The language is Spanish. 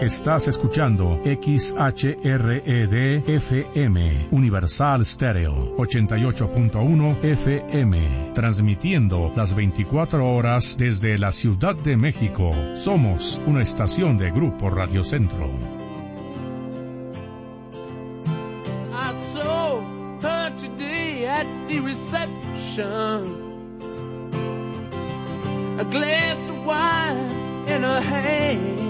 Estás escuchando XHRED FM, Universal Stereo, 88.1 FM, transmitiendo las 24 horas desde la Ciudad de México. Somos una estación de Grupo Radio Centro. I saw her today at the reception, a glass of wine in her hand.